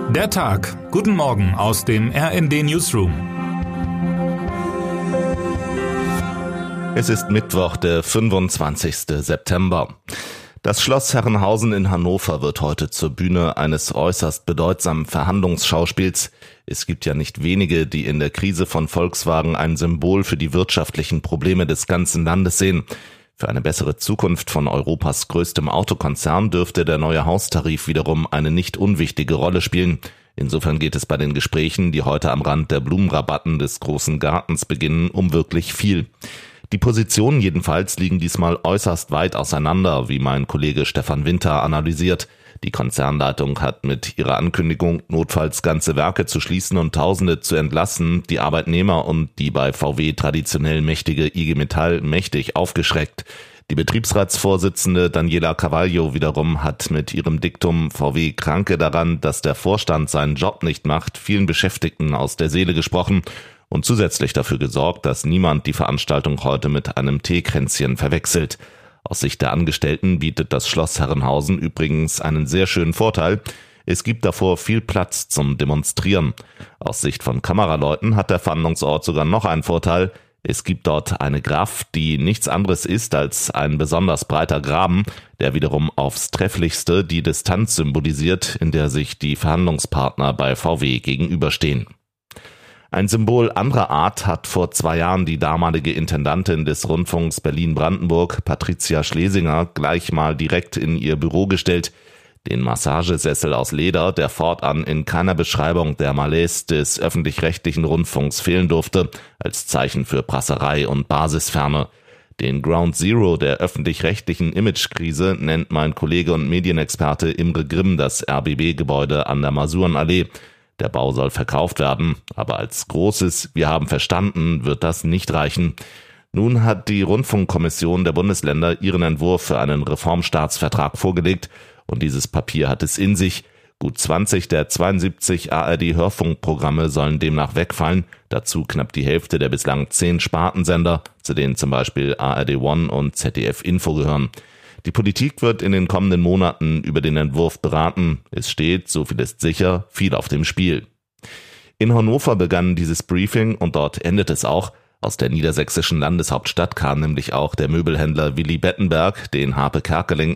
Der Tag. Guten Morgen aus dem RND Newsroom. Es ist Mittwoch, der 25. September. Das Schloss Herrenhausen in Hannover wird heute zur Bühne eines äußerst bedeutsamen Verhandlungsschauspiels. Es gibt ja nicht wenige, die in der Krise von Volkswagen ein Symbol für die wirtschaftlichen Probleme des ganzen Landes sehen. Für eine bessere Zukunft von Europas größtem Autokonzern dürfte der neue Haustarif wiederum eine nicht unwichtige Rolle spielen. Insofern geht es bei den Gesprächen, die heute am Rand der Blumenrabatten des Großen Gartens beginnen, um wirklich viel. Die Positionen jedenfalls liegen diesmal äußerst weit auseinander, wie mein Kollege Stefan Winter analysiert. Die Konzernleitung hat mit ihrer Ankündigung, notfalls ganze Werke zu schließen und Tausende zu entlassen, die Arbeitnehmer und die bei VW traditionell mächtige IG Metall mächtig aufgeschreckt. Die Betriebsratsvorsitzende Daniela Carvalho wiederum hat mit ihrem Diktum VW kranke daran, dass der Vorstand seinen Job nicht macht, vielen Beschäftigten aus der Seele gesprochen und zusätzlich dafür gesorgt, dass niemand die Veranstaltung heute mit einem Teekränzchen verwechselt. Aus Sicht der Angestellten bietet das Schloss Herrenhausen übrigens einen sehr schönen Vorteil. Es gibt davor viel Platz zum Demonstrieren. Aus Sicht von Kameraleuten hat der Verhandlungsort sogar noch einen Vorteil. Es gibt dort eine Graf, die nichts anderes ist als ein besonders breiter Graben, der wiederum aufs Trefflichste die Distanz symbolisiert, in der sich die Verhandlungspartner bei VW gegenüberstehen. Ein Symbol anderer Art hat vor 2 Jahren die damalige Intendantin des Rundfunks Berlin-Brandenburg, Patricia Schlesinger, gleich mal direkt in ihr Büro gestellt. Den Massagesessel aus Leder, der fortan in keiner Beschreibung der Malaise des öffentlich-rechtlichen Rundfunks fehlen durfte, als Zeichen für Prasserei und Basisferne. Den Ground Zero der öffentlich-rechtlichen Imagekrise nennt mein Kollege und Medienexperte Imre Grimm das RBB-Gebäude an der Masurenallee. Der Bau soll verkauft werden, aber als großes "Wir haben verstanden" wird das nicht reichen. Nun hat die Rundfunkkommission der Bundesländer ihren Entwurf für einen Reformstaatsvertrag vorgelegt und dieses Papier hat es in sich. Gut 20 der 72 ARD-Hörfunkprogramme sollen demnach wegfallen, dazu knapp die Hälfte der bislang 10 Spartensender, zu denen zum Beispiel ARD One und ZDF Info gehören. Die Politik wird in den kommenden Monaten über den Entwurf beraten. Es steht, so viel ist sicher, viel auf dem Spiel. In Hannover begann dieses Briefing und dort endet es auch. Aus der niedersächsischen Landeshauptstadt kam nämlich auch der Möbelhändler Willy Bettenberg, den Harpe Kerkeling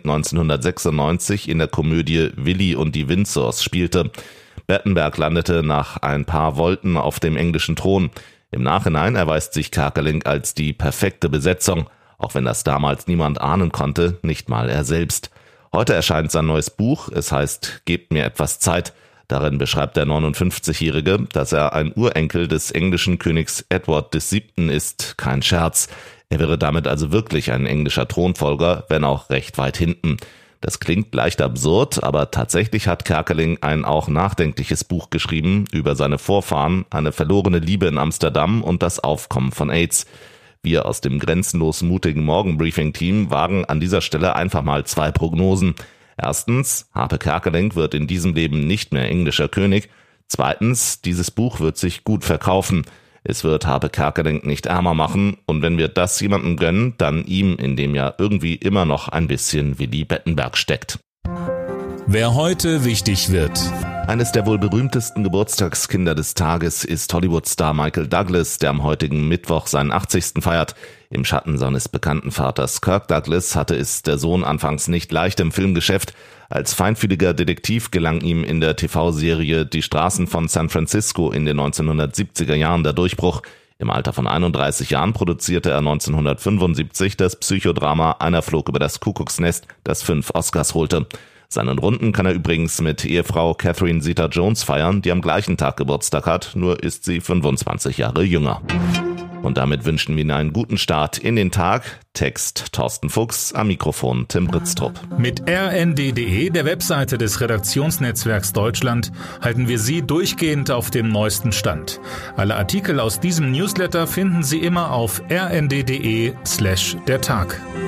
1996 in der Komödie Willy und die Windsors spielte. Bettenberg landete nach ein paar Volten auf dem englischen Thron. Im Nachhinein erweist sich Kerkeling als die perfekte Besetzung. Auch wenn das damals niemand ahnen konnte, nicht mal er selbst. Heute erscheint sein neues Buch, es heißt "Gebt mir etwas Zeit". Darin beschreibt der 59-Jährige, dass er ein Urenkel des englischen Königs Edward VII. Ist, kein Scherz. Er wäre damit also wirklich ein englischer Thronfolger, wenn auch recht weit hinten. Das klingt leicht absurd, aber tatsächlich hat Kerkeling ein auch nachdenkliches Buch geschrieben über seine Vorfahren, eine verlorene Liebe in Amsterdam und das Aufkommen von AIDS. Wir aus dem grenzenlos mutigen Morgenbriefing-Team wagen an dieser Stelle einfach mal 2 Prognosen. Erstens, Harpe Kerkeling wird in diesem Leben nicht mehr englischer König. Zweitens, dieses Buch wird sich gut verkaufen. Es wird Harpe Kerkeling nicht ärmer machen und wenn wir das jemandem gönnen, dann ihm, in dem ja irgendwie immer noch ein bisschen Willy Bettenberg steckt. Wer heute wichtig wird. Eines der wohl berühmtesten Geburtstagskinder des Tages ist Hollywood-Star Michael Douglas, der am heutigen Mittwoch seinen 80. feiert. Im Schatten seines bekannten Vaters Kirk Douglas hatte es der Sohn anfangs nicht leicht im Filmgeschäft. Als feinfühliger Detektiv gelang ihm in der TV-Serie Die Straßen von San Francisco in den 1970er Jahren der Durchbruch. Im Alter von 31 Jahren produzierte er 1975 das Psychodrama Einer flog über das Kuckucksnest, das 5 Oscars holte. Seinen Runden kann er übrigens mit Ehefrau Catherine Zeta-Jones feiern, die am gleichen Tag Geburtstag hat, nur ist sie 25 Jahre jünger. Und damit wünschen wir Ihnen einen guten Start in den Tag. Text Thorsten Fuchs, am Mikrofon Tim Britztrup. Mit rnd.de, der Webseite des Redaktionsnetzwerks Deutschland, halten wir Sie durchgehend auf dem neuesten Stand. Alle Artikel aus diesem Newsletter finden Sie immer auf rnd.de/der Tag.